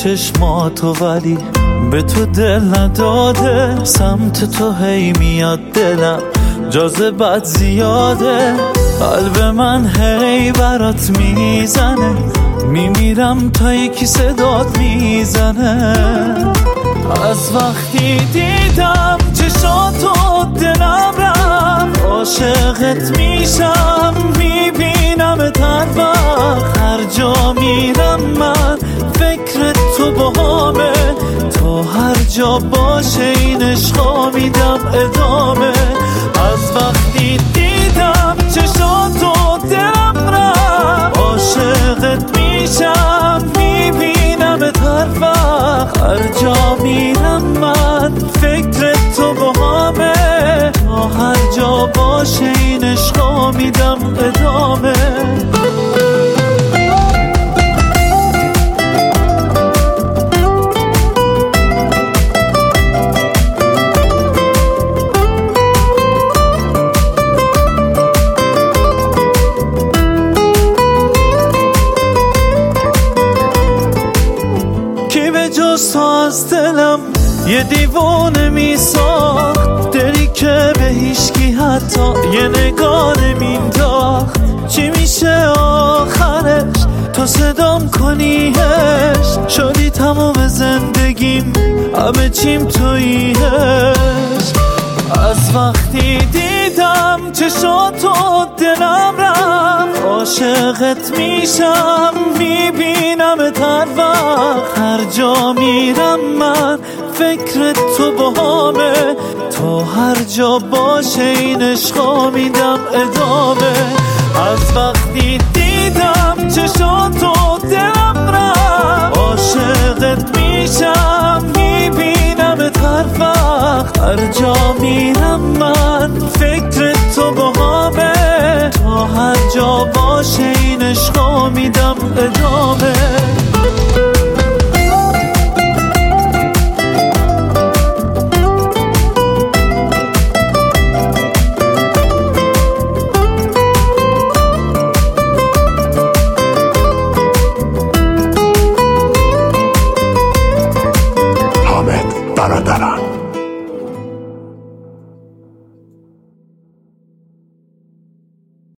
چشماتو ولی به تو دل نداده، سمت تو هی میاد دلم جاذبت زیاده، قلب من هی برات میزنه، میمیرم تا یکی صدات میزنه. از وقتی دیدم چشاتو دلم رفت، عاشقت میشم میبینمت هر وقت، هر جا میرم من فکر تو باهامه، تا هر جا باشه این عشقا میدم ادامه. از وقتی دیدم چشاتو دلم رفت، عاشقت میشم میبینمت هر وقت، هر جا میرم من فکر تو باهامه، تا هر جا باشه این عشقا میدم ادامه. جز از دلم یه دیوانه میساخت، دلی که به هیچکی حتی یه نگاه نمینداخت. چی میشه آخرش تو صدام کنیش، شدی تمام زندگیم همه چیم توییش. از وقتی دیدم چشاتو دلم رفت، عاشقت میشم میبینمت هر وقت، هر جا میرم من فکر تو باهامه، تا هر جا باشه این عشقا میدم ادامه. از وقتی دیدم چشاتو دلم رفت، عاشقت میشم میبینمت هر وقت، هر جا میرم